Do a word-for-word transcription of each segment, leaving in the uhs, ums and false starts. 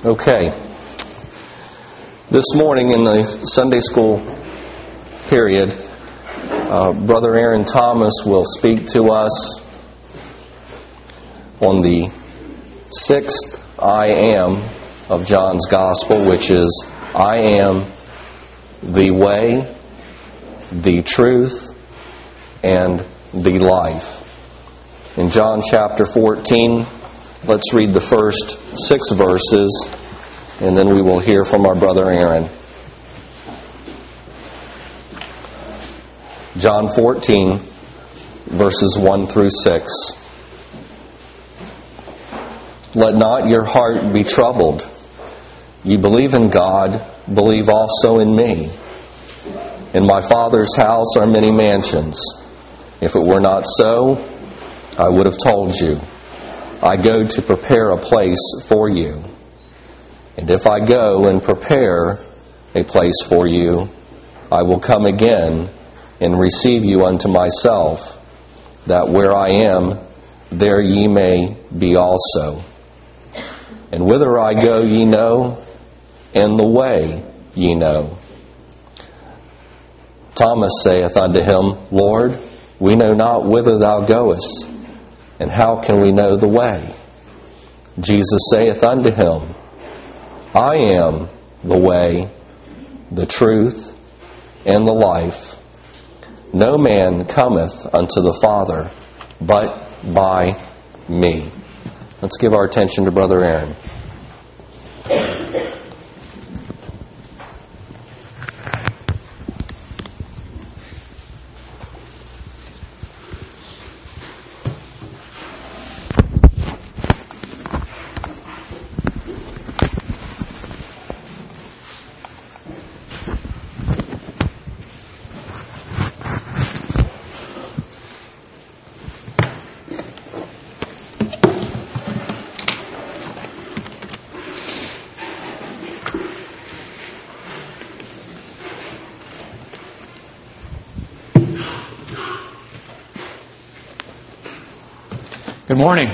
Okay. This morning in the Sunday school period, uh, Brother Aaron Thomas will speak to us on the sixth I am of John's Gospel, which is, I am the way, the truth, and the life. In John chapter fourteen, let's read the first six verses, and then we will hear from our brother Aaron. John fourteen, verses one through six. Let not your heart be troubled. Ye believe in God, believe also in me. In my Father's house are many mansions. If it were not so, I would have told you. I go to prepare a place for you. And if I go and prepare a place for you, I will come again and receive you unto myself, that where I am, there ye may be also. And whither I go ye know, and the way ye know. Thomas saith unto him, Lord, we know not whither thou goest, and how can we know the way? Jesus saith unto him, I am the way, the truth, and the life. No man cometh unto the Father but by me. Let's give our attention to Brother Aaron. Good morning.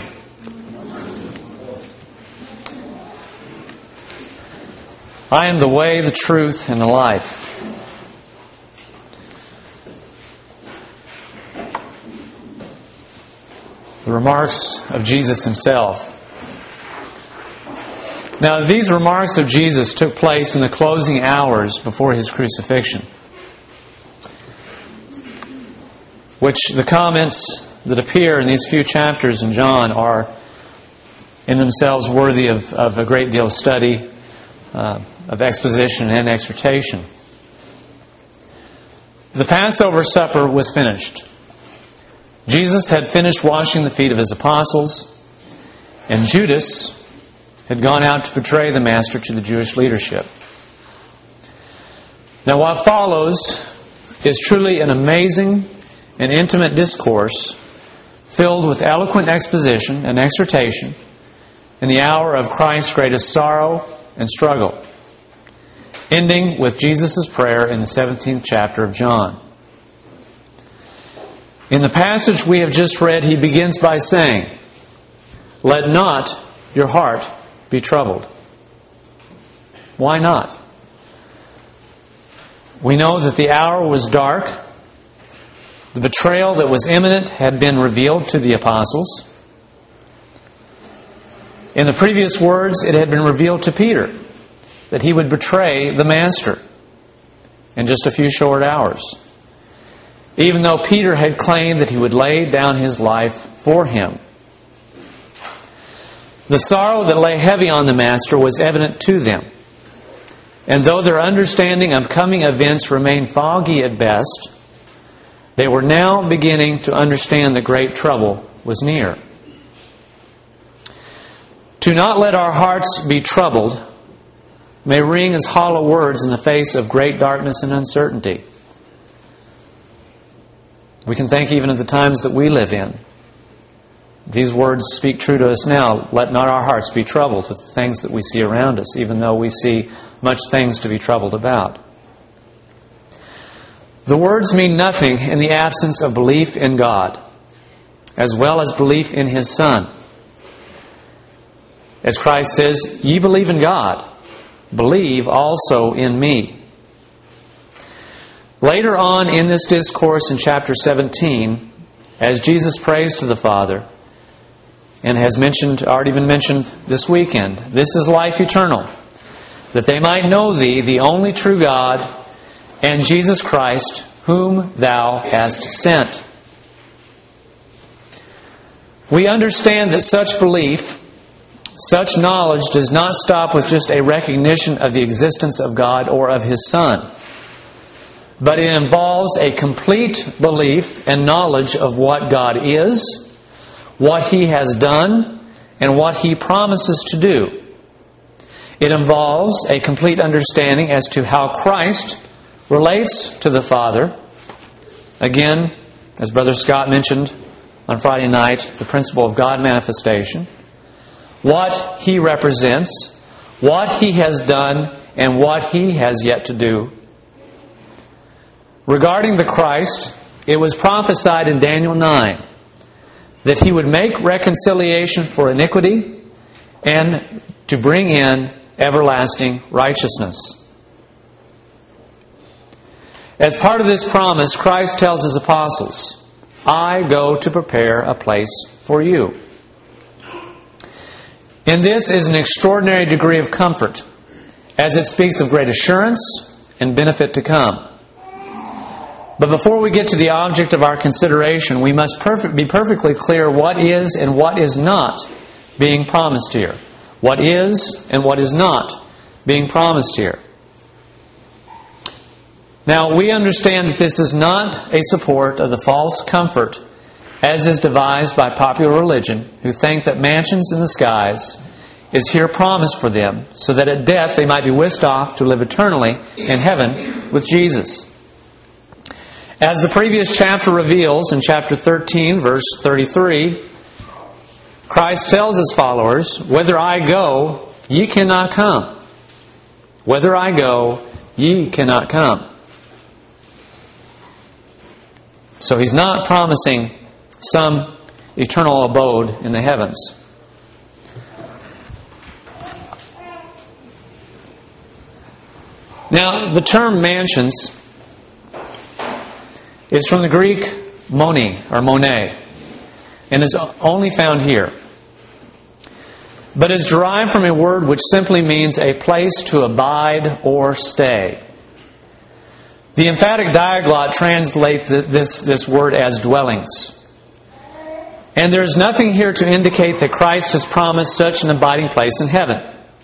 I am the way, the truth, and the life. The remarks of Jesus himself. Now, these remarks of Jesus took place in the closing hours before his crucifixion, which the comments that appear in these few chapters in John are in themselves worthy of, of a great deal of study, uh, of exposition and exhortation. The Passover supper was finished. Jesus had finished washing the feet of his apostles, and Judas had gone out to betray the Master to the Jewish leadership. Now, what follows is truly an amazing and intimate discourse filled with eloquent exposition and exhortation in the hour of Christ's greatest sorrow and struggle, ending with Jesus' prayer in the seventeenth chapter of John. In the passage we have just read, he begins by saying, Let not your heart be troubled. Why not? We know that the hour was dark. The betrayal that was imminent had been revealed to the apostles. In the previous words, it had been revealed to Peter that he would betray the Master in just a few short hours, even though Peter had claimed that he would lay down his life for him. The sorrow that lay heavy on the Master was evident to them, and though their understanding of coming events remained foggy at best, they were now beginning to understand that great trouble was near. To not let our hearts be troubled may ring as hollow words in the face of great darkness and uncertainty. We can think even of the times that we live in. These words speak true to us now. Let not our hearts be troubled with the things that we see around us, even though we see much things to be troubled about. The words mean nothing in the absence of belief in God, as well as belief in His Son. As Christ says, "Ye believe in God, believe also in me." Later on in this discourse in chapter seventeen, as Jesus prays to the Father, and has mentioned, already been mentioned this weekend, "This is life eternal, that they might know Thee, the only true God, and Jesus Christ, whom Thou hast sent." We understand that such belief, such knowledge, does not stop with just a recognition of the existence of God or of His Son, but it involves a complete belief and knowledge of what God is, what He has done, and what He promises to do. It involves a complete understanding as to how Christ relates to the Father. Again, as Brother Scott mentioned on Friday night, the principle of God manifestation. What He represents, what He has done, and what He has yet to do. Regarding the Christ, it was prophesied in Daniel nine that He would make reconciliation for iniquity and to bring in everlasting righteousness. As part of this promise, Christ tells His apostles, "I go to prepare a place for you." In this is an extraordinary degree of comfort, as it speaks of great assurance and benefit to come. But before we get to the object of our consideration, we must perfect, be perfectly clear what is and what is not being promised here. What is and what is not being promised here. Now, we understand that this is not a support of the false comfort as is devised by popular religion, who think that mansions in the skies is here promised for them, so that at death they might be whisked off to live eternally in heaven with Jesus. As the previous chapter reveals in chapter thirteen, verse thirty-three, Christ tells His followers, "Whither I go, ye cannot come. Whither I go, ye cannot come." So He's not promising some eternal abode in the heavens. Now, the term mansions is from the Greek moni, or monet, and is only found here. But is derived from a word which simply means a place to abide or stay. The emphatic diaglott translates this, this word as dwellings. And there is nothing here to indicate that Christ has promised such an abiding place in heaven.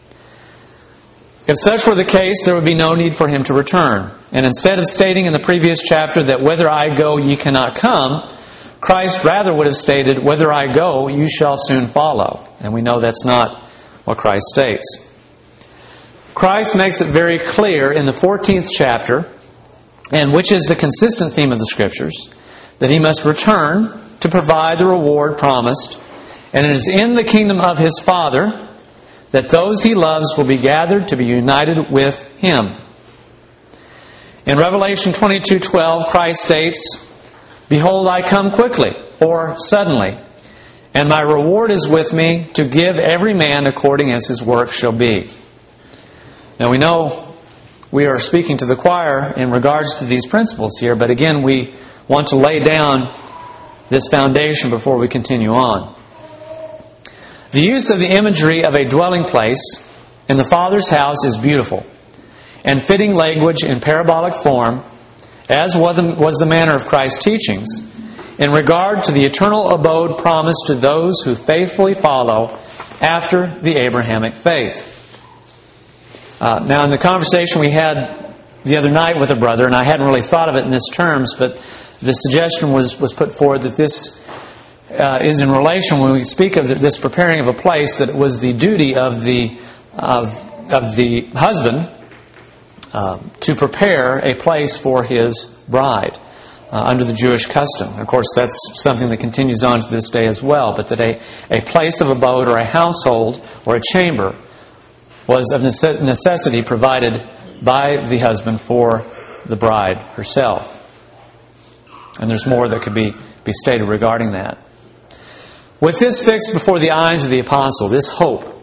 If such were the case, there would be no need for Him to return. And instead of stating in the previous chapter that "whither I go, ye cannot come," Christ rather would have stated, "Whither I go, you shall soon follow." And we know that's not what Christ states. Christ makes it very clear in the fourteenth chapter, and which is the consistent theme of the Scriptures, that He must return to provide the reward promised, and it is in the kingdom of His Father that those He loves will be gathered to be united with Him. In Revelation twenty-two twelve, Christ states, "Behold, I come quickly," or suddenly, "and my reward is with me to give every man according as his work shall be." Now we know we are speaking to the choir in regards to these principles here, but again we want to lay down this foundation before we continue on. The use of the imagery of a dwelling place in the Father's house is beautiful, and fitting language in parabolic form, as was the manner of Christ's teachings, in regard to the eternal abode promised to those who faithfully follow after the Abrahamic faith. Uh, now, in the conversation we had the other night with a brother, and I hadn't really thought of it in this terms, but the suggestion was, was put forward that this uh, is in relation, when we speak of this preparing of a place, that it was the duty of the of, of the husband uh, to prepare a place for his bride uh, under the Jewish custom. Of course, that's something that continues on to this day as well, but that a, a place of abode or a household or a chamber was of necessity provided by the husband for the bride herself. And there's more that could be, be stated regarding that. With this fixed before the eyes of the apostle, this hope,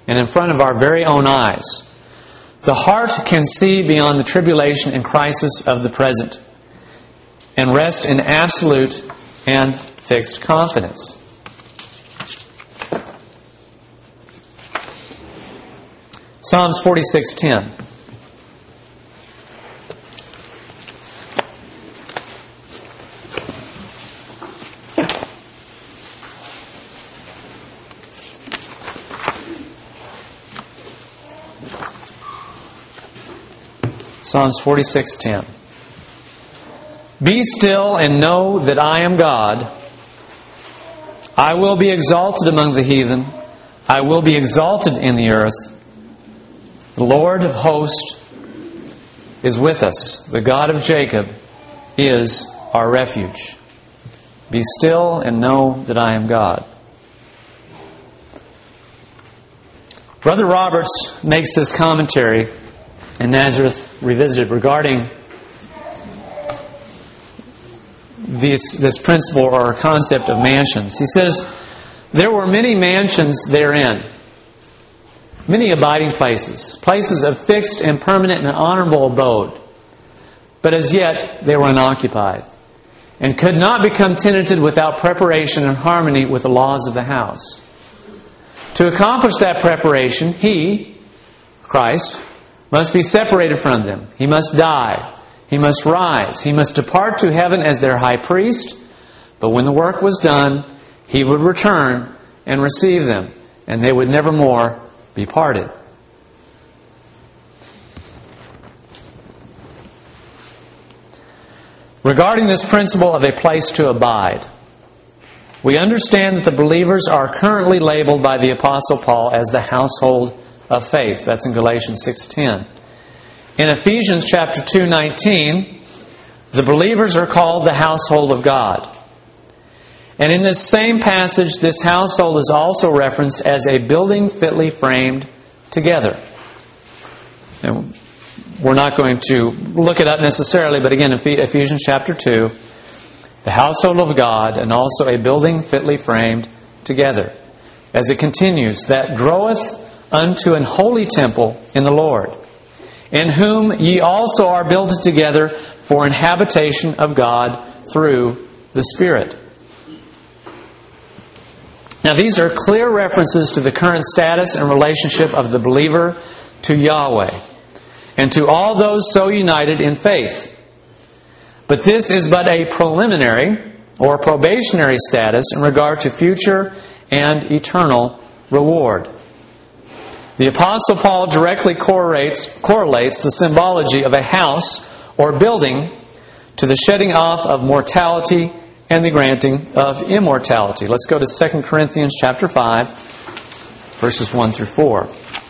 and in front of our very own eyes. The heart can see beyond the tribulation and crisis of the present and rest in absolute and fixed confidence. Psalms forty-six ten. Psalms forty-six ten. Be still and know that I am God. I will be exalted among the heathen. I will be exalted in the earth. The Lord of hosts is with us. The God of Jacob is our refuge. Be still and know that I am God. Brother Roberts makes this commentary in Nazareth Revisited regarding this, this principle or concept of mansions. He says, there were many mansions therein, many abiding places, places of fixed and permanent and honorable abode, but as yet they were unoccupied, and could not become tenanted without preparation and harmony with the laws of the house. To accomplish that preparation, He, Christ, must be separated from them. He must die. He must rise. He must depart to heaven as their high priest. But when the work was done, He would return and receive them, and they would never more be parted. Regarding this principle of a place to abide, we understand that the believers are currently labeled by the Apostle Paul as the household of faith. That's in Galatians six ten. In Ephesians chapter two nineteen, the believers are called the household of God. And in this same passage, this household is also referenced as a building fitly framed together. And we're not going to look it up necessarily, but again, Ephesians chapter two, the household of God, and also a building fitly framed together. As it continues, that groweth unto an holy temple in the Lord, in whom ye also are built together for an habitation of God through the Spirit. Now these are clear references to the current status and relationship of the believer to Yahweh, and to all those so united in faith. But this is but a preliminary or probationary status in regard to future and eternal reward. The Apostle Paul directly correlates, correlates the symbology of a house or building to the shedding off of mortality and the granting of immortality. Let's go to Second Corinthians chapter five, verses one through four.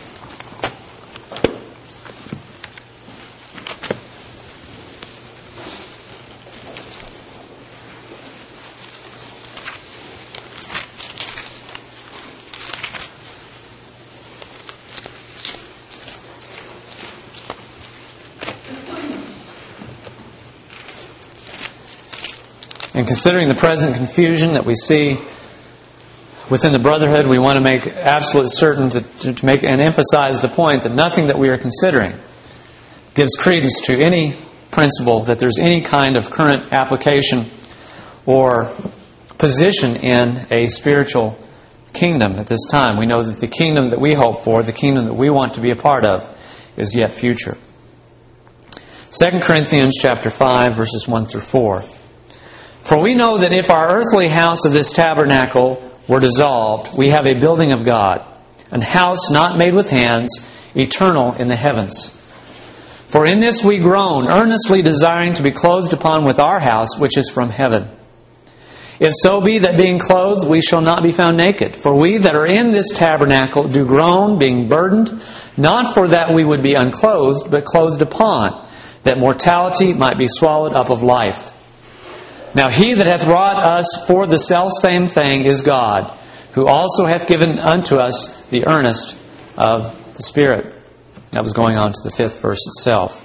And considering the present confusion that we see within the brotherhood, we want to make absolute certain to, to make and emphasize the point that nothing that we are considering gives credence to any principle that there's any kind of current application or position in a spiritual kingdom at this time. We know that the kingdom that we hope for, the kingdom that we want to be a part of, is yet future. Second Corinthians chapter five, verses one through four. For we know that if our earthly house of this tabernacle were dissolved, we have a building of God, an house not made with hands, eternal in the heavens. For in this we groan, earnestly desiring to be clothed upon with our house, which is from heaven. If so be that being clothed, we shall not be found naked. For we that are in this tabernacle do groan, being burdened, not for that we would be unclothed, but clothed upon, that mortality might be swallowed up of life. Now He that hath wrought us for the selfsame thing is God, who also hath given unto us the earnest of the Spirit. That was going on to the fifth verse itself.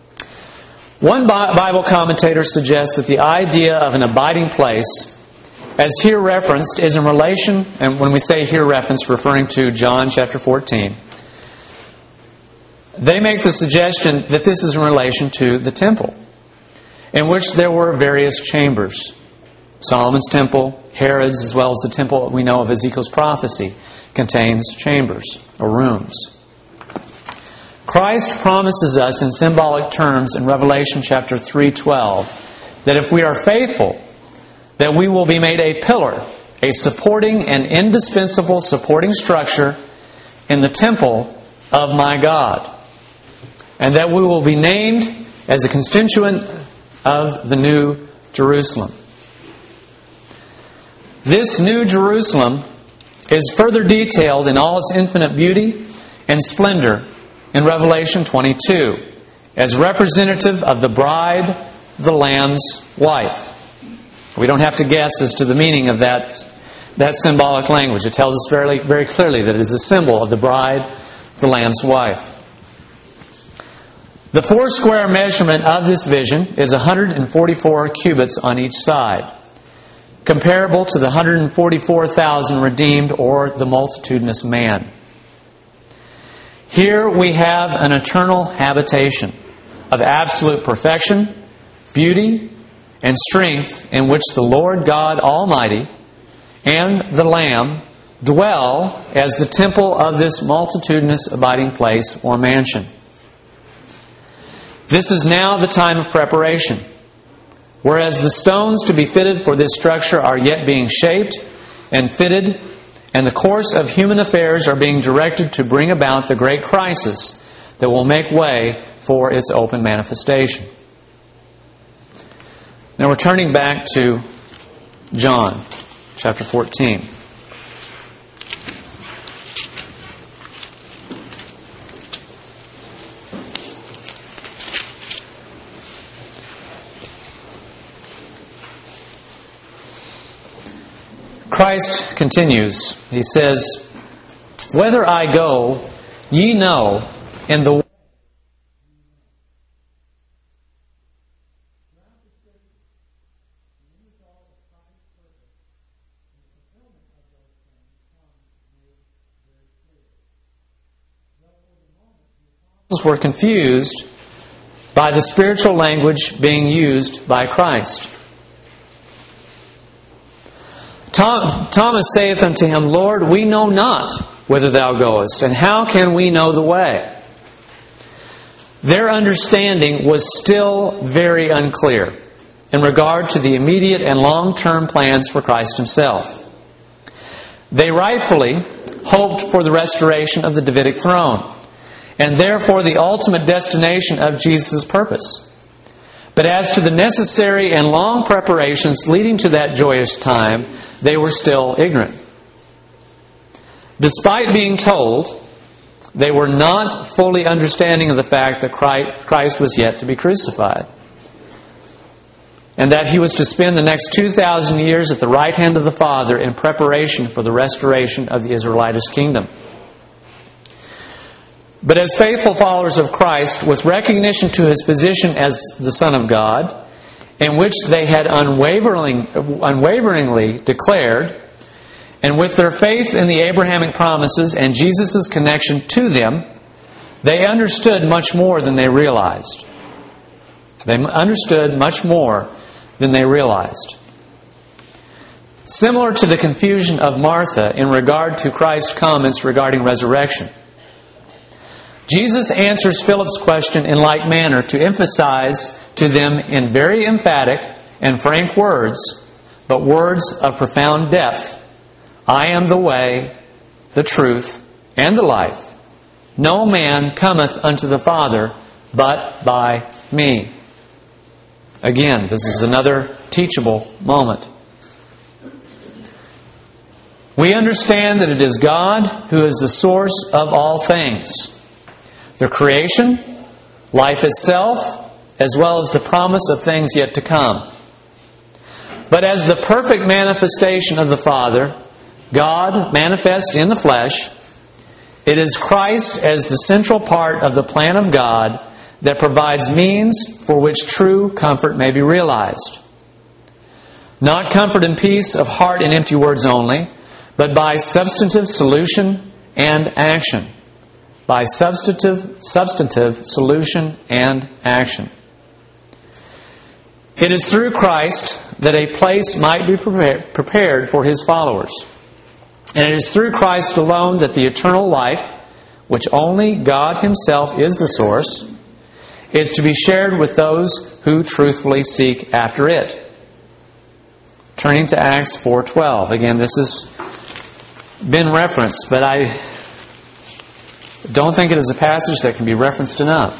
One Bible commentator suggests that the idea of an abiding place as here referenced, is in relation, and when we say here referenced, referring to John chapter fourteen, they make the suggestion that this is in relation to the temple, in which there were various chambers. Solomon's temple, Herod's, as well as the temple we know of Ezekiel's prophecy, contains chambers or rooms. Christ promises us in symbolic terms in Revelation chapter three twelve that if we are faithful, that we will be made a pillar, a supporting and indispensable supporting structure in the temple of my God, and that we will be named as a constituent of the New Jerusalem. This New Jerusalem is further detailed in all its infinite beauty and splendor in Revelation twenty-two as representative of the bride, the Lamb's wife. We don't have to guess as to the meaning of that, that symbolic language. It tells us very, very clearly that it is a symbol of the bride, the Lamb's wife. The four square measurement of this vision is one hundred forty-four cubits on each side, comparable to the one hundred forty-four thousand redeemed or the multitudinous man. Here we have an eternal habitation of absolute perfection, beauty, and strength in which the Lord God Almighty and the Lamb dwell as the temple of this multitudinous abiding place or mansion. This is now the time of preparation, whereas the stones to be fitted for this structure are yet being shaped and fitted, and the course of human affairs are being directed to bring about the great crisis that will make way for its open manifestation. Now we're turning back to John chapter fourteen. Christ continues. He says, "Whither I go, ye know, and the were confused by the spiritual language being used by Christ. Tom, Thomas saith unto him, Lord, we know not whither thou goest, and how can we know the way? Their understanding was still very unclear in regard to the immediate and long-term plans for Christ Himself. They rightfully hoped for the restoration of the Davidic throne, and therefore the ultimate destination of Jesus' purpose. But as to the necessary and long preparations leading to that joyous time, they were still ignorant. Despite being told, they were not fully understanding of the fact that Christ was yet to be crucified, and that He was to spend the next two thousand years at the right hand of the Father in preparation for the restoration of the Israelitish kingdom. But as faithful followers of Christ, with recognition to His position as the Son of God, in which they had unwavering, unwaveringly declared, and with their faith in the Abrahamic promises and Jesus' connection to them, they understood much more than they realized. They understood much more than they realized. Similar to the confusion of Martha in regard to Christ's comments regarding resurrection, Jesus answers Philip's question in like manner to emphasize to them in very emphatic and frank words, but words of profound depth, I am the way, the truth, and the life. No man cometh unto the Father but by me. Again, this is another teachable moment. We understand that it is God who is the source of all things. The creation, life itself, as well as the promise of things yet to come. But as the perfect manifestation of the Father, God manifest in the flesh, it is Christ as the central part of the plan of God that provides means for which true comfort may be realized. Not comfort and peace of heart in empty words only, but by substantive solution and action. By substantive, substantive solution and action. It is through Christ that a place might be prepared for His followers. And it is through Christ alone that the eternal life, which only God Himself is the source, is to be shared with those who truthfully seek after it. Turning to Acts four twelve. Again, this has been referenced, but I don't think it is a passage that can be referenced enough.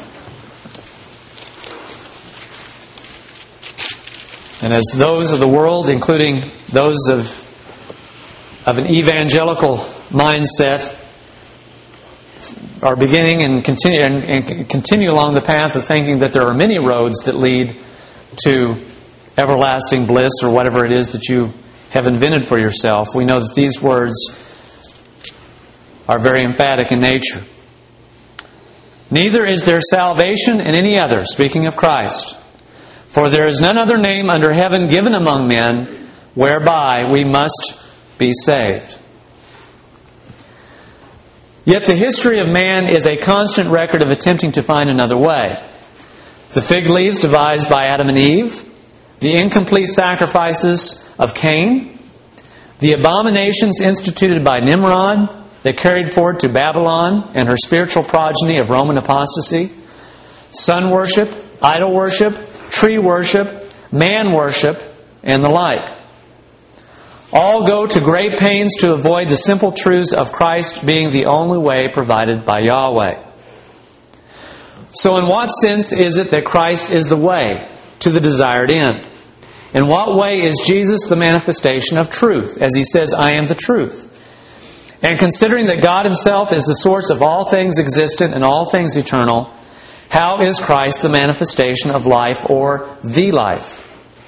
And as those of the world, including those of, of an evangelical mindset, are beginning and continue, and, and continue along the path of thinking that there are many roads that lead to everlasting bliss or whatever it is that you have invented for yourself, we know that these words are very emphatic in nature. Neither is there salvation in any other, speaking of Christ. For there is none other name under heaven given among men whereby we must be saved. Yet the history of man is a constant record of attempting to find another way. The fig leaves devised by Adam and Eve, the incomplete sacrifices of Cain, the abominations instituted by Nimrod that carried forward to Babylon and her spiritual progeny of Roman apostasy, sun worship, idol worship, tree worship, man worship, and the like. All go to great pains to avoid the simple truths of Christ being the only way provided by Yahweh. So in what sense is it that Christ is the way to the desired end? In what way is Jesus the manifestation of truth? As He says, I am the truth. And considering that God Himself is the source of all things existent and all things eternal, how is Christ the manifestation of life or the life?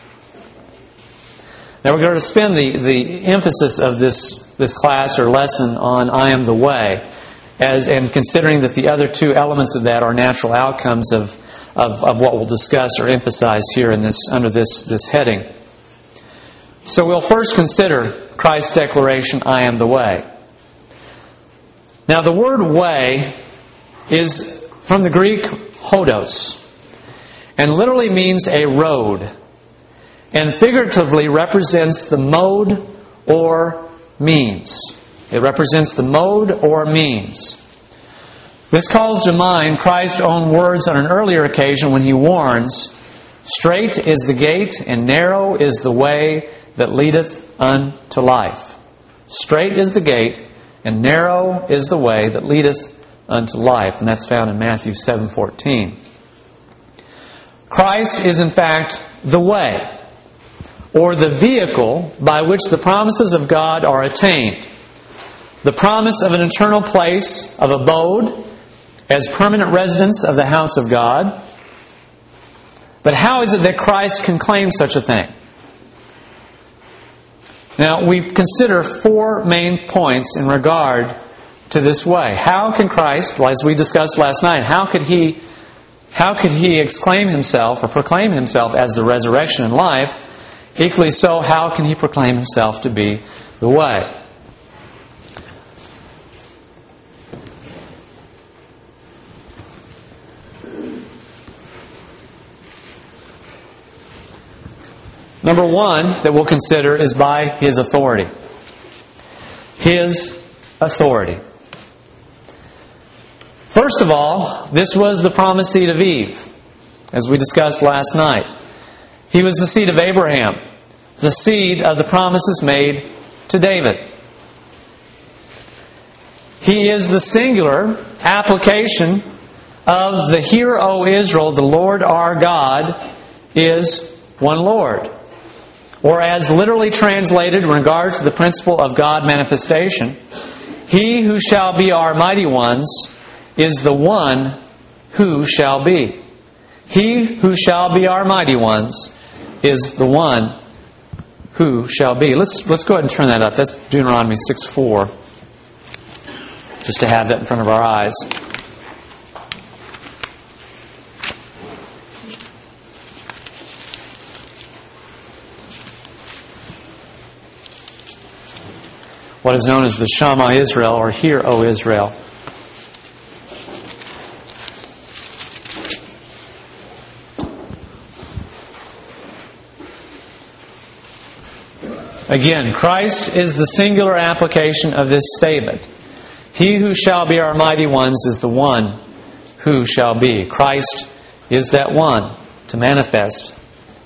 Now we're going to spend the, the emphasis of this, this class or lesson on I am the way, as and considering that the other two elements of that are natural outcomes of, of, of what we'll discuss or emphasize here in this under this, this heading. So we'll first consider Christ's declaration, I am the way. Now the word way is from the Greek hodos, and literally means a road, and figuratively represents the mode or means. It represents the mode or means. This calls to mind Christ's own words on an earlier occasion when He warns, "Strait is the gate, and narrow is the way that leadeth unto life." Strait is the gate, and narrow is the way that leadeth unto life. And that's found in Matthew seven fourteen. Christ is in fact the way, or the vehicle by which the promises of God are attained. The promise of an eternal place of abode as permanent residence of the house of God. But how is it that Christ can claim such a thing? Now, we consider four main points in regard to this way. How can Christ, as we discussed last night, how could He how could He exclaim Himself or proclaim Himself as the resurrection and life? Equally so, how can He proclaim Himself to be the way? Number one that we'll consider is by His authority. His authority. First of all, this was the promised seed of Eve, as we discussed last night. He was the seed of Abraham, the seed of the promises made to David. He is the singular application of the Hear, O Israel, the Lord our God is one Lord. Or as literally translated in regard to the principle of God manifestation, He who shall be our mighty ones is the one who shall be. He who shall be our mighty ones is the one who shall be. Let's let's go ahead and turn that up. That's Deuteronomy six four. Just to have that in front of our eyes. what is known as the Shema Israel, or Hear, O Israel. Again, Christ is the singular application of this statement. He who shall be our mighty ones is the one who shall be. Christ is that one to manifest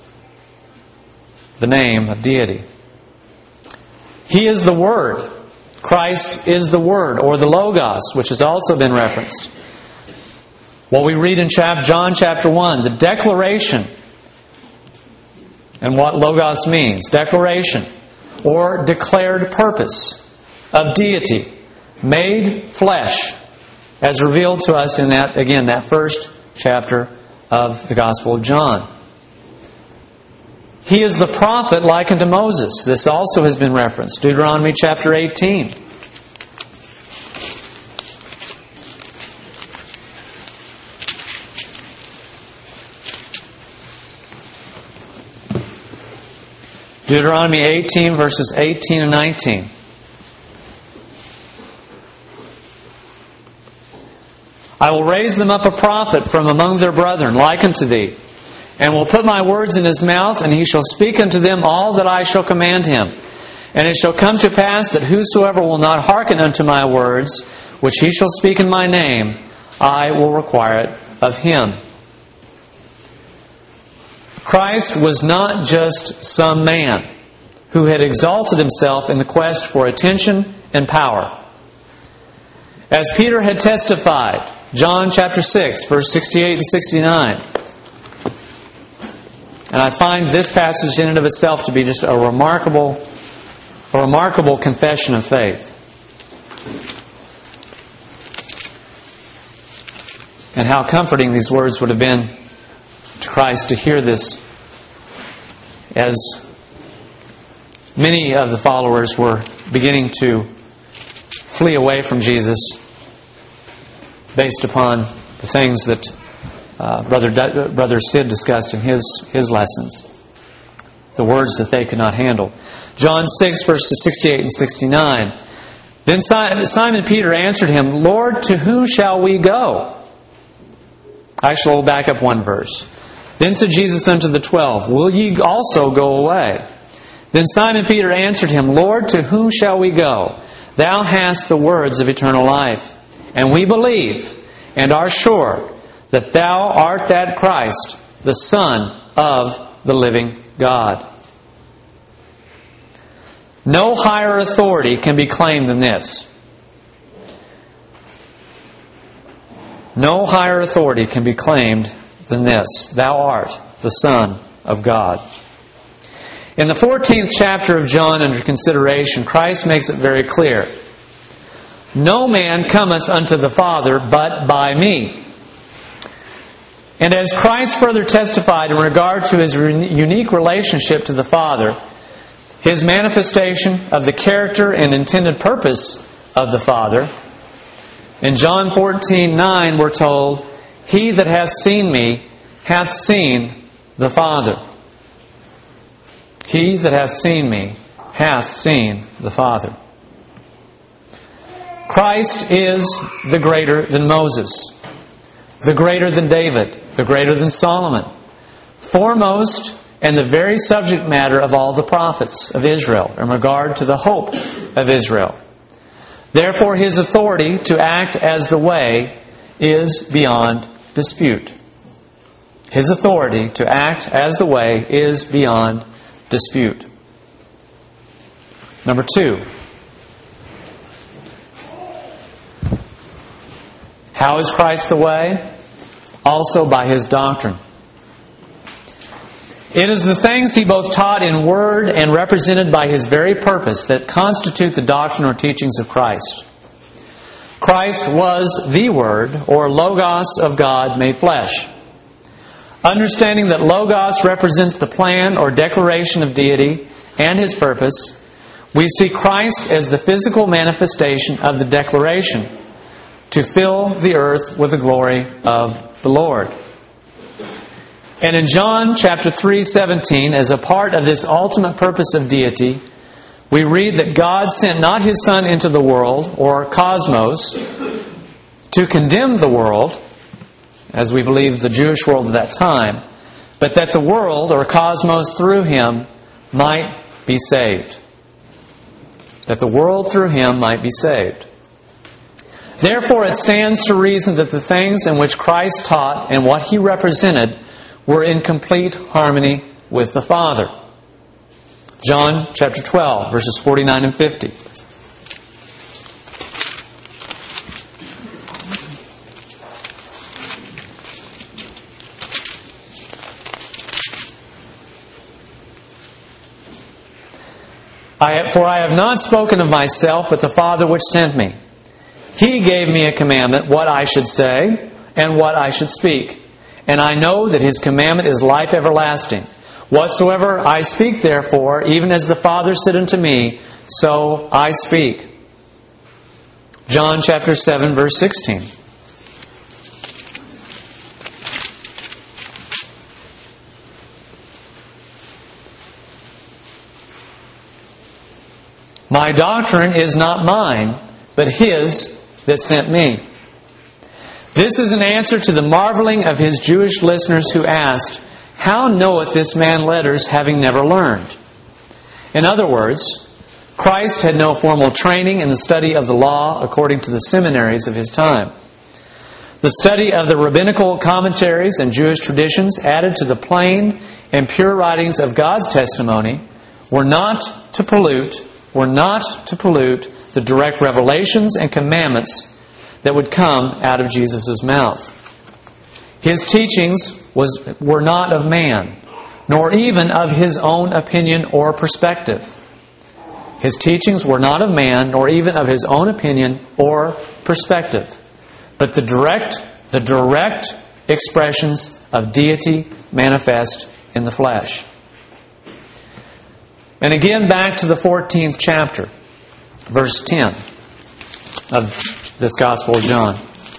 the name of deity. He is the Word. Christ is the Word, or the Logos, which has also been referenced. What we read in John chapter one, the declaration, and what Logos means, declaration, or declared purpose of deity, made flesh, as revealed to us in that, again, that first chapter of the Gospel of John. He is the prophet likened to Moses. This also has been referenced. Deuteronomy chapter eighteen. Deuteronomy eighteen, verses eighteen and nineteen. I will raise them up a prophet from among their brethren, like unto thee, and will put my words in his mouth, and he shall speak unto them all that I shall command him. And it shall come to pass that whosoever will not hearken unto my words, which he shall speak in my name, I will require it of him. Christ was not just some man who had exalted himself in the quest for attention and power. As Peter had testified, John chapter six, verse sixty-eight and sixty-nine. And I find this passage in and of itself to be just a remarkable, a remarkable confession of faith. And how comforting these words would have been to Christ to hear this, as many of the followers were beginning to flee away from Jesus based upon the things that uh, Brother D- Brother Sid discussed in his, his lessons. The words that they could not handle. John six, verses sixty-eight and sixty-nine. Then Simon Peter answered him, Lord, to whom shall we go? Actually, we'll back up one verse. Then said Jesus unto the twelve, Will ye also go away? Then Simon Peter answered him, Lord, to whom shall we go? Thou hast the words of eternal life. And we believe and are sure that Thou art that Christ, the Son of the living God. No higher authority can be claimed than this. No higher authority can be claimed than this. Thou art the Son of God. In the fourteenth chapter of John under consideration, Christ makes it very clear. No man cometh unto the Father but by me. And as Christ further testified in regard to His unique relationship to the Father, His manifestation of the character and intended purpose of the Father, in John fourteen nine we're told, He that hath seen me hath seen the Father. He that hath seen me hath seen the Father. Christ is the greater than Moses, the greater than David, the greater than Solomon, foremost and the very subject matter of all the prophets of Israel in regard to the hope of Israel. Therefore, His authority to act as the way is beyond dispute. His authority to act as the way is beyond dispute. Number two. How is Christ the way? Also by His doctrine. It is the things He both taught in word and represented by His very purpose that constitute the doctrine or teachings of Christ. Christ was the Word, or Logos of God made flesh. Understanding that Logos represents the plan or declaration of deity and His purpose, we see Christ as the physical manifestation of the declaration to fill the earth with the glory of the Lord. And in John chapter three seventeen, as a part of this ultimate purpose of deity, we read that God sent not His Son into the world, or cosmos, to condemn the world, as we believe the Jewish world at that time, but that the world, or cosmos, through Him might be saved. That the world through Him might be saved. Therefore, it stands to reason that the things in which Christ taught and what He represented were in complete harmony with the Father. John chapter twelve, verses forty-nine and fifty. I, for I have not spoken of myself, but the Father which sent me. He gave me a commandment, what I should say and what I should speak. And I know that His commandment is life everlasting. Whatsoever I speak, therefore, even as the Father said unto me, so I speak. John chapter seven, verse sixteen. My doctrine is not mine, but His that sent me. This is an answer to the marveling of His Jewish listeners who asked, how knoweth this man letters, having never learned? In other words, Christ had no formal training in the study of the law according to the seminaries of His time. The study of the rabbinical commentaries and Jewish traditions added to the plain and pure writings of God's testimony were not to pollute were not to pollute the direct revelations and commandments that would come out of Jesus' mouth. His teachings was, were not of man, nor even of his own opinion or perspective. His teachings were not of man, nor even of his own opinion or perspective, but the direct, the direct expressions of deity manifest in the flesh. And again, back to the fourteenth chapter, verse ten of this Gospel of John.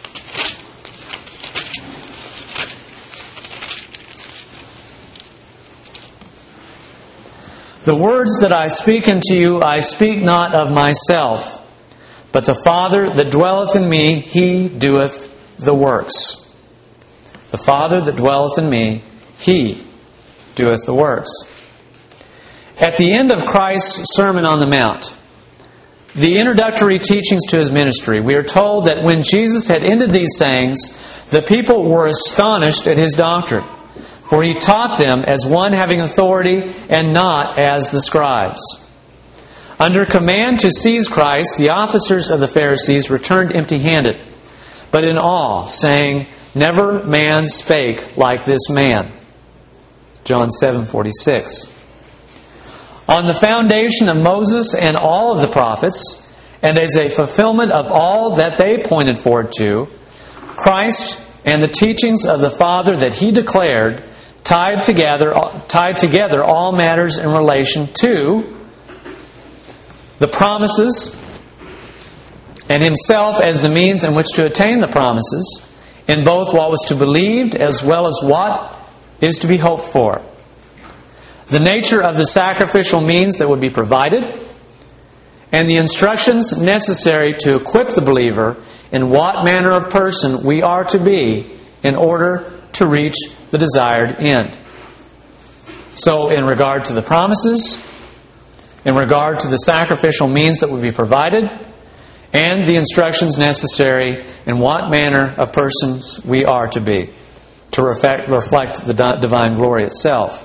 The words that I speak unto you, I speak not of myself, but the Father that dwelleth in me, He doeth the works. The Father that dwelleth in me, He doeth the works. At the end of Christ's Sermon on the Mount, the introductory teachings to His ministry, we are told that when Jesus had ended these sayings, the people were astonished at His doctrine, for He taught them as one having authority and not as the scribes. Under command to seize Christ, the officers of the Pharisees returned empty-handed, but in awe, saying, Never man spake like this man. John seven forty-six. On the foundation of Moses and all of the prophets, and as a fulfillment of all that they pointed forward to, Christ and the teachings of the Father that He declared tied together, tied together all matters in relation to the promises and Himself as the means in which to attain the promises in both what was to be believed as well as what is to be hoped for. The nature of the sacrificial means that would be provided, and the instructions necessary to equip the believer in what manner of person we are to be in order to reach the desired end. So, in regard to the promises, in regard to the sacrificial means that would be provided, and the instructions necessary in what manner of persons we are to be, to reflect, reflect the divine glory itself.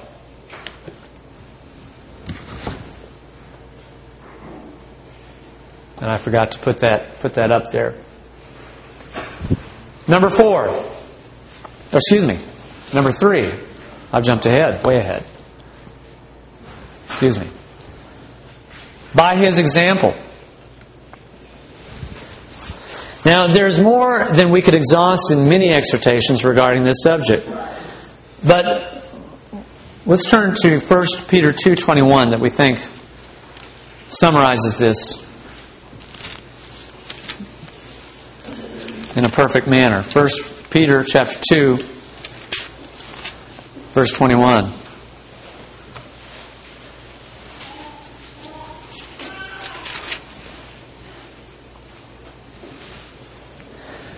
And I forgot to put that put that up there. Number four. Excuse me. Number three. I've jumped ahead, way ahead. Excuse me. By His example. Now, there's more than we could exhaust in many exhortations regarding this subject. But let's turn to First Peter two twenty-one that we think summarizes this in a perfect manner. First Peter chapter two, verse twenty-one.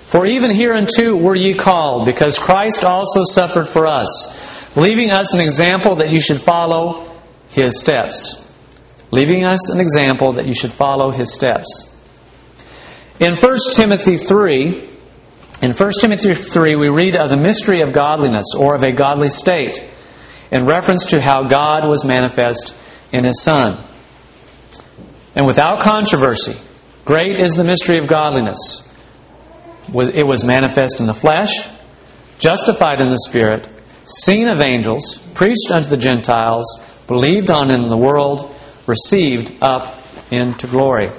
For even hereunto were ye called, because Christ also suffered for us, leaving us an example that you should follow His steps. Leaving us an example that you should follow His steps. In First Timothy three, in First Timothy three, we read of the mystery of godliness, or of a godly state, in reference to how God was manifest in His Son. And without controversy, great is the mystery of godliness. It was manifest in the flesh, justified in the Spirit, seen of angels, preached unto the Gentiles, believed on in the world, received up into glory.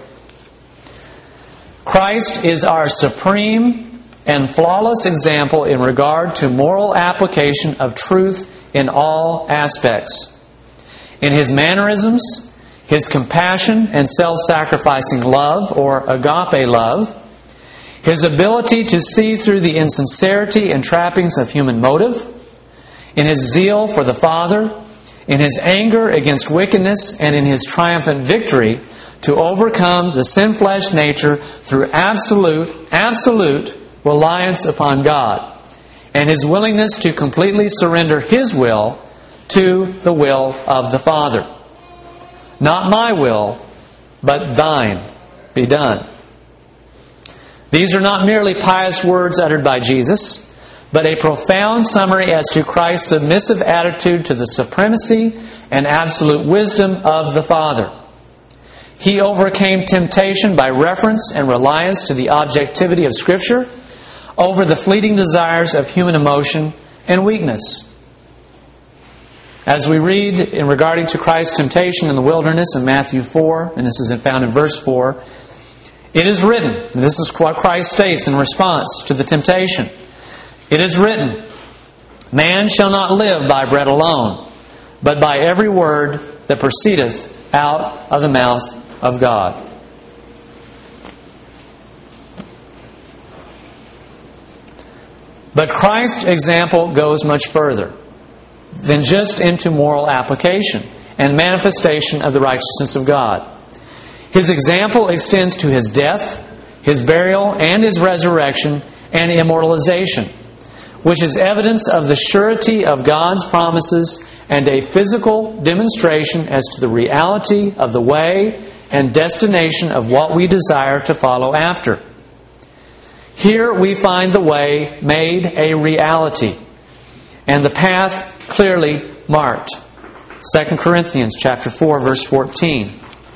Christ is our supreme and flawless example in regard to moral application of truth in all aspects. In His mannerisms, His compassion and self-sacrificing love, or agape love, His ability to see through the insincerity and trappings of human motive, in His zeal for the Father, in His anger against wickedness, and in His triumphant victory to overcome the sin-flesh nature through absolute, absolute reliance upon God, and His willingness to completely surrender His will to the will of the Father. Not my will, but Thine be done. These are not merely pious words uttered by Jesus, but a profound summary as to Christ's submissive attitude to the supremacy and absolute wisdom of the Father. He overcame temptation by reference and reliance to the objectivity of Scripture over the fleeting desires of human emotion and weakness. As we read in regarding to Christ's temptation in the wilderness in Matthew four, and this is found in verse four, it is written, and this is what Christ states in response to the temptation, it is written, man shall not live by bread alone, but by every word that proceedeth out of the mouth of God. But Christ's example goes much further than just into moral application and manifestation of the righteousness of God. His example extends to His death, His burial, and His resurrection and immortalization, which is evidence of the surety of God's promises and a physical demonstration as to the reality of the way and destination of what we desire to follow after. Here we find the way made a reality and the path clearly marked. Second Corinthians chapter four, verse fourteen.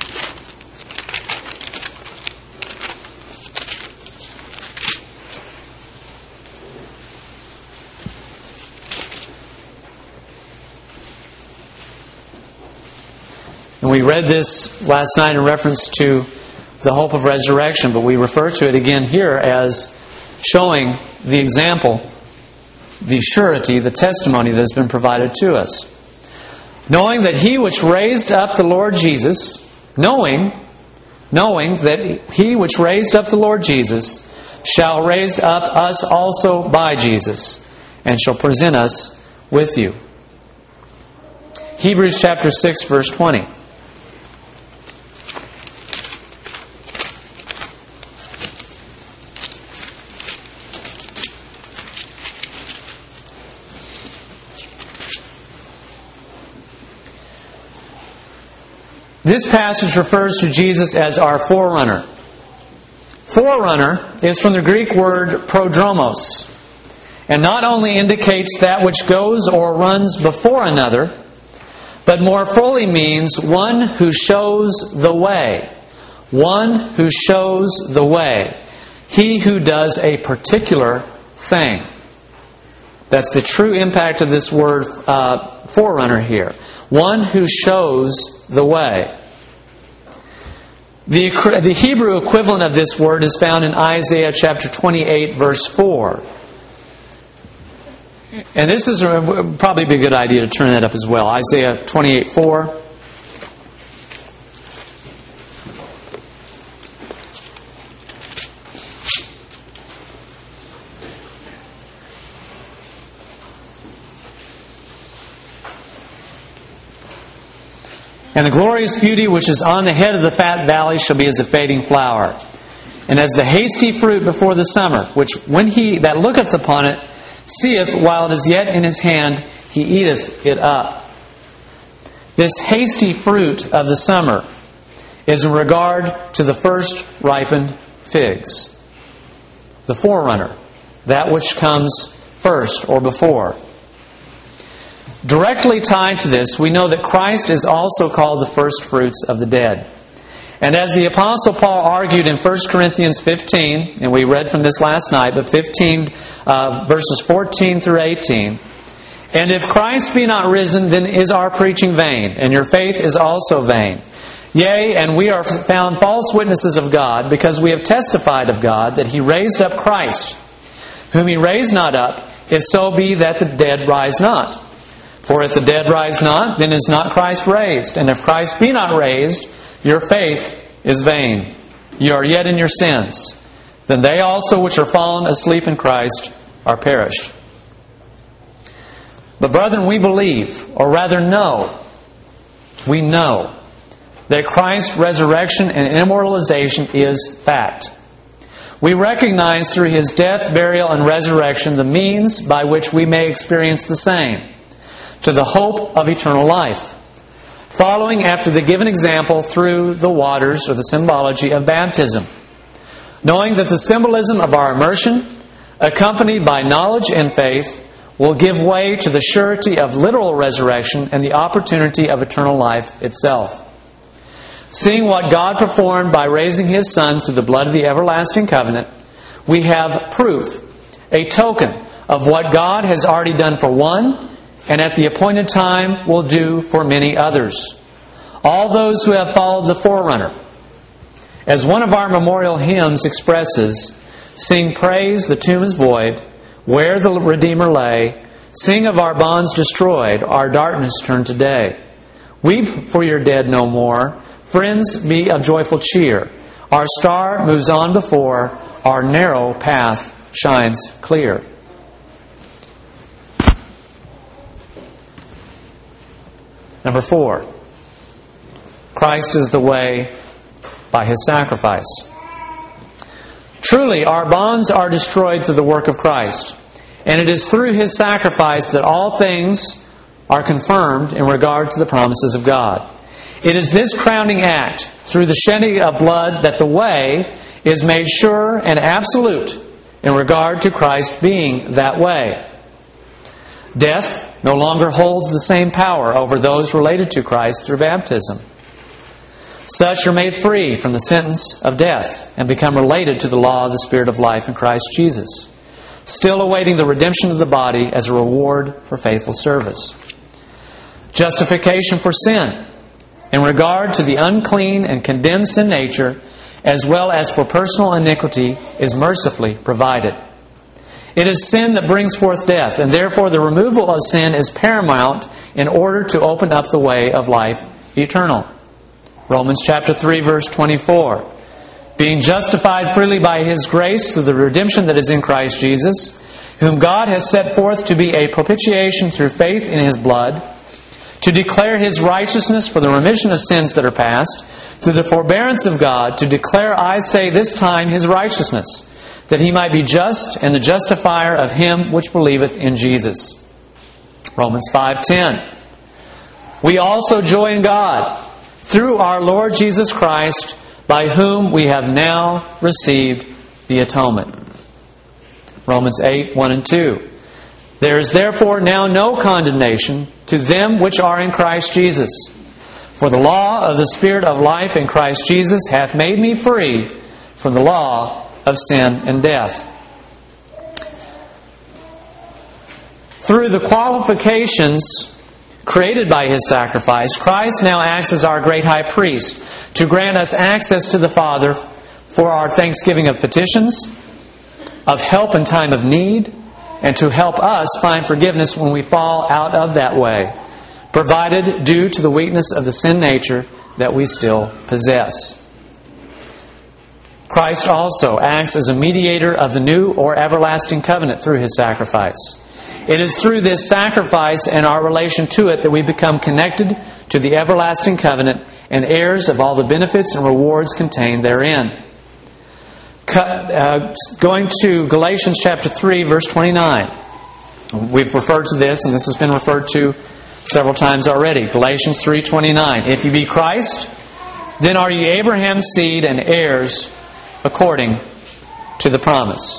And we read this last night in reference to the hope of resurrection, but we refer to it again here as showing the example, the surety, the testimony that has been provided to us. Knowing that He which raised up the Lord Jesus, knowing, knowing that He which raised up the Lord Jesus shall raise up us also by Jesus, and shall present us with you. Hebrews chapter six, verse twenty. This passage refers to Jesus as our forerunner. Forerunner is from the Greek word prodromos, and not only indicates that which goes or runs before another, but more fully means one who shows the way. One who shows the way. He who does a particular thing. That's the true impact of this word uh, forerunner here. One who shows the way. The, the Hebrew equivalent of this word is found in Isaiah chapter twenty-eight, verse four. And this is a, probably be a good idea to turn that up as well. Isaiah twenty-eight, four. And the glorious beauty which is on the head of the fat valley shall be as a fading flower. and as the hasty fruit before the summer, which when he that looketh upon it seeth while it is yet in his hand, he eateth it up. This hasty fruit of the summer is in regard to the first ripened figs. The forerunner, that which comes first or before. Directly tied to this, we know that Christ is also called the first fruits of the dead. And as the Apostle Paul argued in First Corinthians fifteen, and we read from this last night, but fifteen, uh, verses fourteen through eighteen, and if Christ be not risen, then is our preaching vain, and your faith is also vain. Yea, and we are found false witnesses of God, because we have testified of God that He raised up Christ, whom He raised not up, if so be that the dead rise not. For if the dead rise not, then is not Christ raised. And if Christ be not raised, your faith is vain. You are yet in your sins. Then they also which are fallen asleep in Christ are perished. But brethren, we believe, or rather know, we know, that Christ's resurrection and immortalization is fact. We recognize through His death, burial, and resurrection the means by which we may experience the same, to the hope of eternal life, following after the given example through the waters, or the symbology of baptism, knowing that the symbolism of our immersion, accompanied by knowledge and faith, will give way to the surety of literal resurrection and the opportunity of eternal life itself. Seeing what God performed by raising His Son through the blood of the everlasting covenant, we have proof, a token of what God has already done for one, and at the appointed time will do for many others. All those who have followed the forerunner. As one of our memorial hymns expresses, sing praise, the tomb is void, where the Redeemer lay, sing of our bonds destroyed, our darkness turned to day. Weep for your dead no more, friends be of joyful cheer. Our star moves on before, our narrow path shines clear. Number four, Christ is the way by His sacrifice. Truly, our bonds are destroyed through the work of Christ, and it is through His sacrifice that all things are confirmed in regard to the promises of God. It is this crowning act, through the shedding of blood, that the way is made sure and absolute in regard to Christ being that way. Death no longer holds the same power over those related to Christ through baptism. Such are made free from the sentence of death and become related to the law of the Spirit of life in Christ Jesus, still awaiting the redemption of the body as a reward for faithful service. Justification for sin in regard to the unclean and condemned sin nature, as well as for personal iniquity, is mercifully provided. It is sin that brings forth death, and therefore the removal of sin is paramount in order to open up the way of life eternal. Romans chapter three, verse twenty-four. Being justified freely by His grace through the redemption that is in Christ Jesus, whom God has set forth to be a propitiation through faith in His blood, to declare His righteousness for the remission of sins that are past, through the forbearance of God, to declare, I say, this time His righteousness, that He might be just and the justifier of him which believeth in Jesus. Romans five ten. We also joy in God through our Lord Jesus Christ, by whom we have now received the atonement. Romans eight one and two. There is therefore now no condemnation to them which are in Christ Jesus. For the law of the Spirit of life in Christ Jesus hath made me free from the law of sin and death. Through the qualifications created by His sacrifice, Christ now acts as our great high priest to grant us access to the Father for our thanksgiving of petitions, of help in time of need, and to help us find forgiveness when we fall out of that way, provided due to the weakness of the sin nature that we still possess. Christ also acts as a mediator of the new or everlasting covenant through His sacrifice. It is through this sacrifice and our relation to it that we become connected to the everlasting covenant and heirs of all the benefits and rewards contained therein. uh, going to Galatians chapter three, verse twenty-nine. We've referred to this, and this has been referred to several times already. Galatians three twenty-nine. If you be Christ, then are ye Abraham's seed and heirs according to the promise.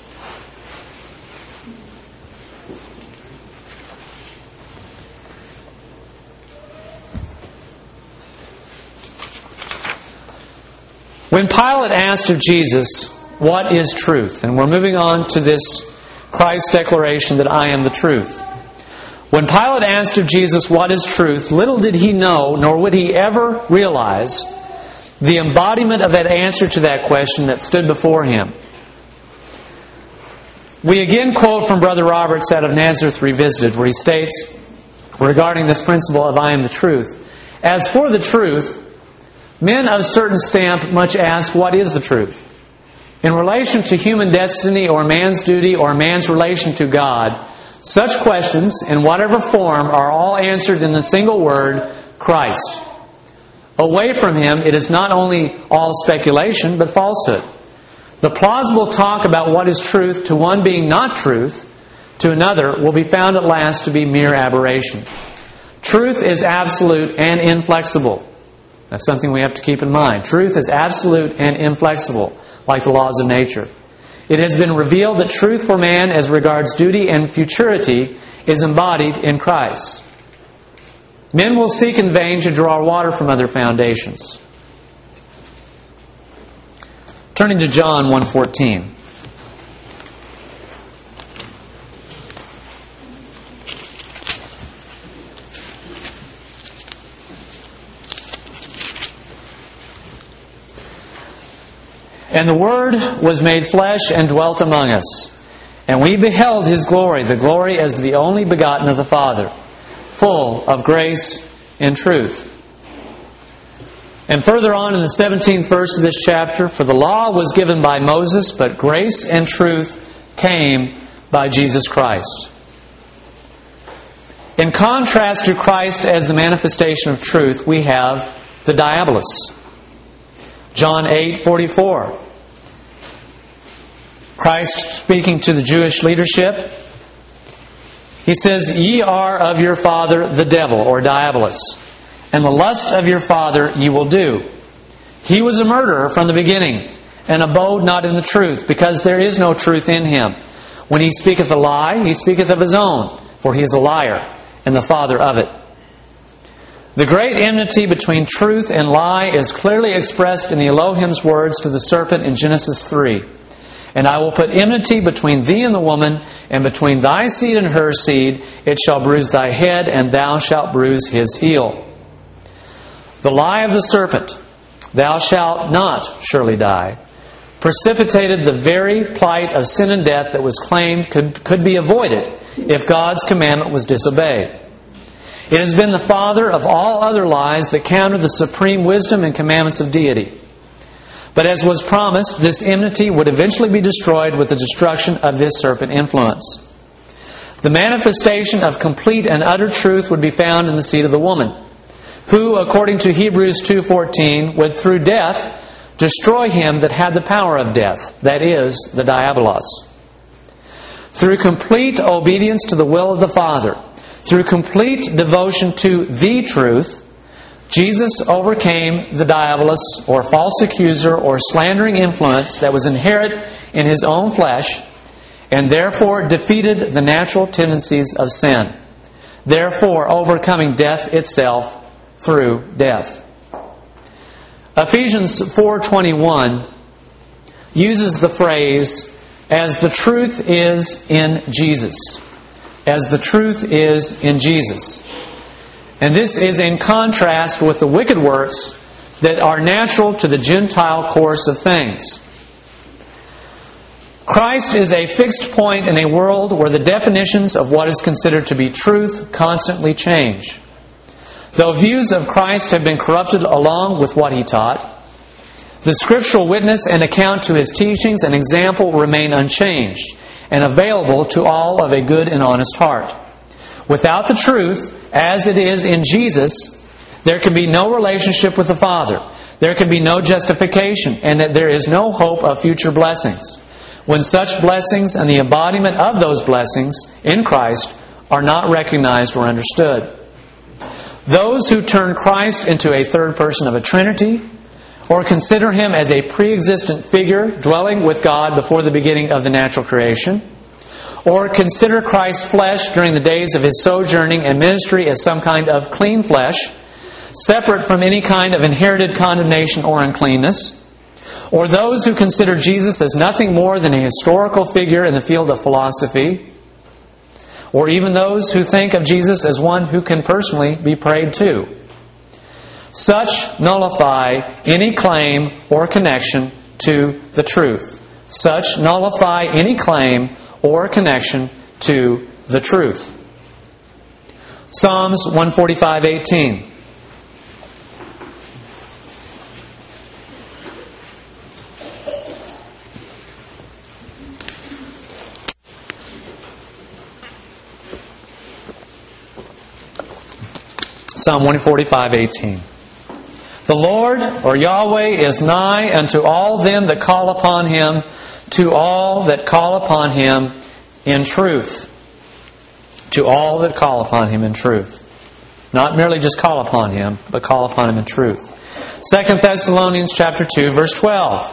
When Pilate asked of Jesus, "What is truth?" And we're moving on to this Christ's declaration that I am the truth. When Pilate asked of Jesus, "What is truth?" little did he know, nor would he ever realize, the embodiment of that answer to that question that stood before him. We again quote from Brother Roberts out of Nazareth Revisited, where he states, regarding this principle of I am the truth, "As for the truth, men of certain stamp much ask, what is the truth? In relation to human destiny or man's duty or man's relation to God, such questions, in whatever form, are all answered in the single word, Christ. Away from Him, it is not only all speculation, but falsehood. The plausible talk about what is truth to one being not truth, to another will be found at last to be mere aberration. Truth is absolute and inflexible." That's something we have to keep in mind. Truth is absolute and inflexible, like the laws of nature. It has been revealed that truth for man as regards duty and futurity is embodied in Christ. Men will seek in vain to draw water from other foundations. Turning to John one fourteen. "And the Word was made flesh and dwelt among us. And we beheld His glory, the glory as the only begotten of the Father, full of grace and truth." And further on in the seventeenth verse of this chapter, "For the law was given by Moses, but grace and truth came by Jesus Christ." In contrast to Christ as the manifestation of truth, we have the diabolos. John eight forty-four. Christ speaking to the Jewish leadership, He says, "Ye are of your father the devil," or diabolos, "and the lust of your father ye will do. He was a murderer from the beginning, and abode not in the truth, because there is no truth in him. When he speaketh a lie, he speaketh of his own, for he is a liar, and the father of it." The great enmity between truth and lie is clearly expressed in the Elohim's words to the serpent in Genesis three. "And I will put enmity between thee and the woman, and between thy seed and her seed. It shall bruise thy head, and thou shalt bruise his heel." The lie of the serpent, "Thou shalt not surely die," precipitated the very plight of sin and death that was claimed could, could be avoided if God's commandment was disobeyed. It has been the father of all other lies that counter the supreme wisdom and commandments of deity. But as was promised, this enmity would eventually be destroyed with the destruction of this serpent influence. The manifestation of complete and utter truth would be found in the seed of the woman, who, according to Hebrews two fourteen, would through death destroy him that had the power of death, that is, the diabolos. Through complete obedience to the will of the Father, through complete devotion to the truth, Jesus overcame the diabolos, or false accuser, or slandering influence that was inherent in His own flesh, and therefore defeated the natural tendencies of sin, therefore overcoming death itself through death. Ephesians four twenty-one uses the phrase, "As the truth is in Jesus." As the truth is in Jesus. And this is in contrast with the wicked works that are natural to the Gentile course of things. Christ is a fixed point in a world where the definitions of what is considered to be truth constantly change. Though views of Christ have been corrupted along with what He taught, the scriptural witness and account to His teachings and example remain unchanged and available to all of a good and honest heart. Without the truth, as it is in Jesus, there can be no relationship with the Father. there can be no justification, and that there is no hope of future blessings, when such blessings and the embodiment of those blessings in Christ are not recognized or understood. Those who turn Christ into a third person of a Trinity, or consider Him as a pre-existent figure dwelling with God before the beginning of the natural creation, or consider Christ's flesh during the days of His sojourning and ministry as some kind of clean flesh, separate from any kind of inherited condemnation or uncleanness, or those who consider Jesus as nothing more than a historical figure in the field of philosophy, or even those who think of Jesus as one who can personally be prayed to. Such nullify any claim or connection to the truth. Such nullify any claim or connection to the truth. Psalms one forty-five eighteen. Psalm one forty-five eighteen. The Lord, or Yahweh, is nigh unto all them that call upon Him, to all that call upon Him in truth. To all that call upon Him in truth. Not merely just call upon Him, but call upon Him in truth. Second Thessalonians chapter two, verse twelve.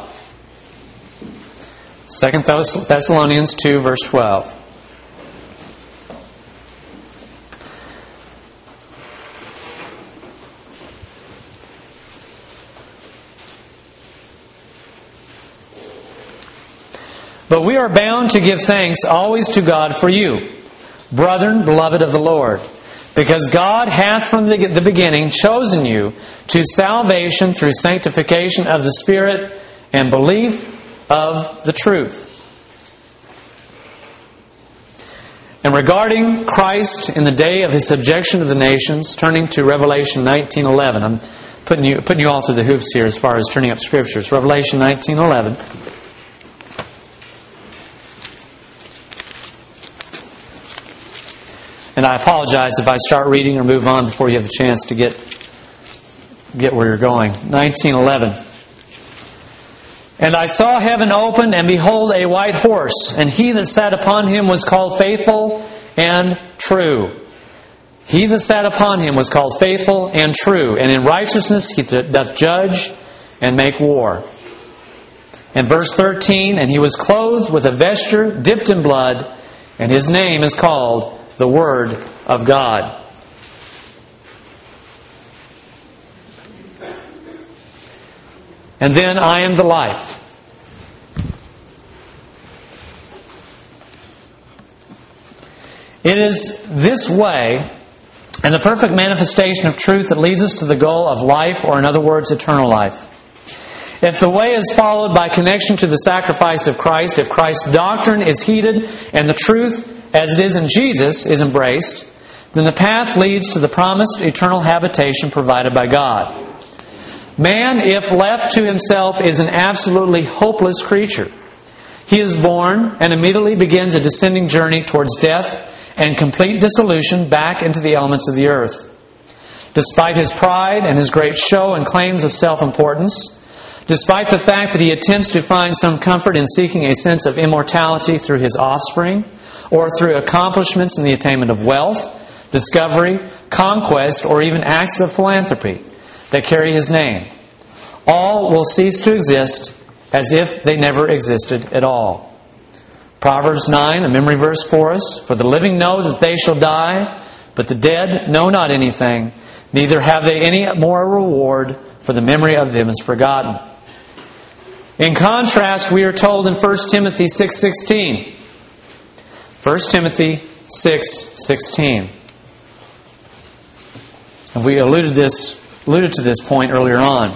Second Thessalonians two, verse twelve. But we are bound to give thanks always to God for you, brethren, beloved of the Lord, because God hath from the beginning chosen you to salvation through sanctification of the Spirit and belief of the truth. And regarding Christ in the day of His subjection to the nations, turning to Revelation nineteen eleven. I'm putting you putting you all through the hoops here as far as turning up Scriptures. Revelation nineteen eleven. And I apologize if I start reading or move on before you have a chance to get get where you're going. nineteen eleven. And I saw heaven opened, and behold, a white horse, and he that sat upon him was called Faithful and True. He that sat upon him was called Faithful and True, and in righteousness he doth judge and make war. And verse thirteen, and he was clothed with a vesture dipped in blood, and his name is called the Word of God. And then I am the life. It is this way and the perfect manifestation of truth that leads us to the goal of life, or in other words, eternal life. If the way is followed by connection to the sacrifice of Christ, if Christ's doctrine is heeded and the truth as it is in Jesus is embraced, then the path leads to the promised eternal habitation provided by God. Man, if left to himself, is an absolutely hopeless creature. He is born and immediately begins a descending journey towards death and complete dissolution back into the elements of the earth. Despite his pride and his great show and claims of self-importance, despite the fact that he attempts to find some comfort in seeking a sense of immortality through his offspring, or through accomplishments in the attainment of wealth, discovery, conquest, or even acts of philanthropy that carry his name, all will cease to exist as if they never existed at all. Proverbs nine, a memory verse for us. For the living know that they shall die, but the dead know not anything, neither have they any more reward, for the memory of them is forgotten. In contrast, we are told in First Timothy six sixteen. First Timothy six sixteen. And we alluded this alluded to this point earlier on.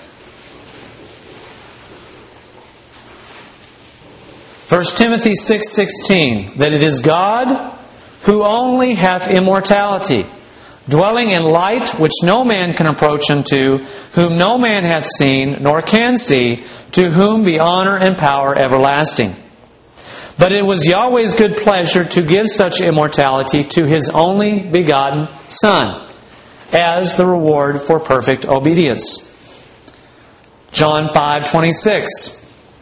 First Timothy six sixteen, that it is God who only hath immortality, dwelling in light which no man can approach unto, whom no man hath seen, nor can see, to whom be honor and power everlasting. But it was Yahweh's good pleasure to give such immortality to His only begotten Son, as the reward for perfect obedience. John five twenty-six.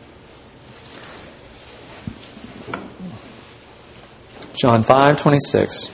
John five twenty-six.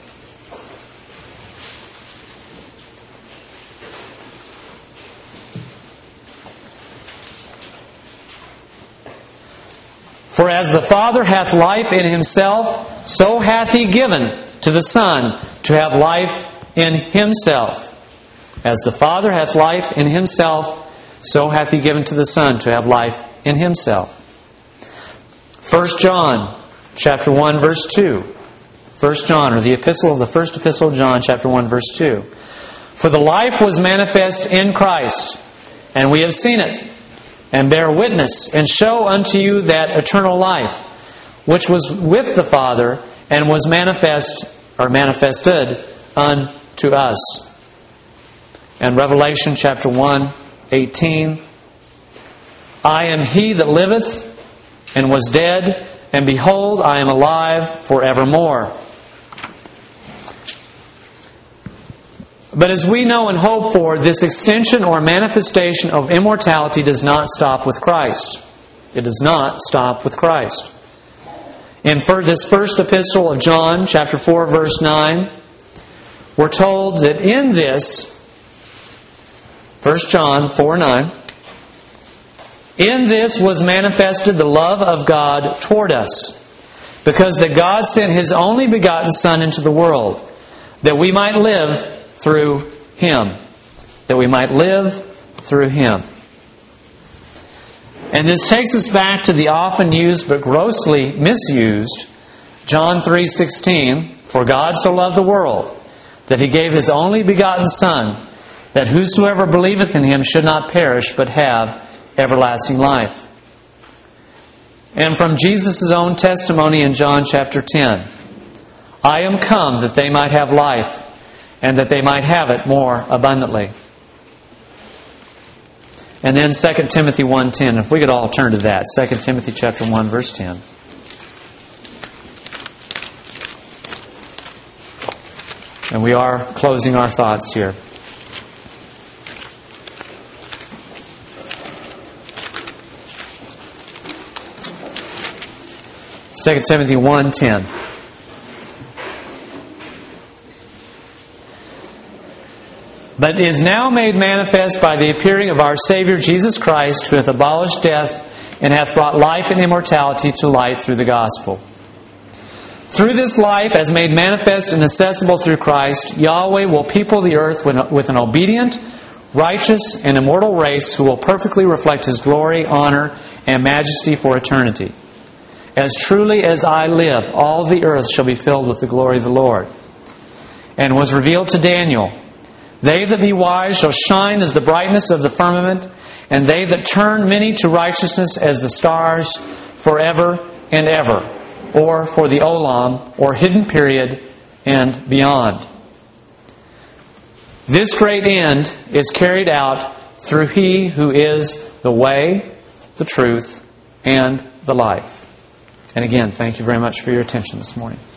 For as the Father hath life in Himself, so hath He given to the Son to have life in Himself. As the Father hath life in Himself, so hath He given to the Son to have life in Himself. First John chapter one, verse two. First John, or the epistle of the first epistle of John, chapter one, verse two. For the life was manifest in Christ, and we have seen it, and bear witness, and show unto you that eternal life, which was with the Father, and was manifest, or manifested unto us. And Revelation chapter one, eighteen. I am He that liveth, and was dead, and behold, I am alive forevermore. But as we know and hope for, this extension or manifestation of immortality does not stop with Christ. It does not stop with Christ. In this first epistle of John, chapter four, verse nine, we're told that in this, First John four nine, in this was manifested the love of God toward us, because that God sent His only begotten Son into the world, that we might live through Him. That we might live through Him. And this takes us back to the often used but grossly misused John three sixteen, for God so loved the world, that He gave His only begotten Son, that whosoever believeth in Him should not perish, but have everlasting life. And from Jesus' own testimony in John chapter ten, I am come that they might have life, and that they might have it more abundantly. And then Second Timothy one ten, if we could all turn to that. Second Timothy chapter one, verse ten. And we are closing our thoughts here. Second Timothy one ten. But is now made manifest by the appearing of our Savior Jesus Christ, who hath abolished death, and hath brought life and immortality to light through the gospel. Through this life, as made manifest and accessible through Christ, Yahweh will people the earth with an obedient, righteous, and immortal race who will perfectly reflect His glory, honor, and majesty for eternity. As truly as I live, all the earth shall be filled with the glory of the Lord. And was revealed to Daniel, they that be wise shall shine as the brightness of the firmament, and they that turn many to righteousness as the stars forever and ever, or for the olam, or hidden period, and beyond. This great end is carried out through He who is the way, the truth, and the life. And again, thank you very much for your attention this morning.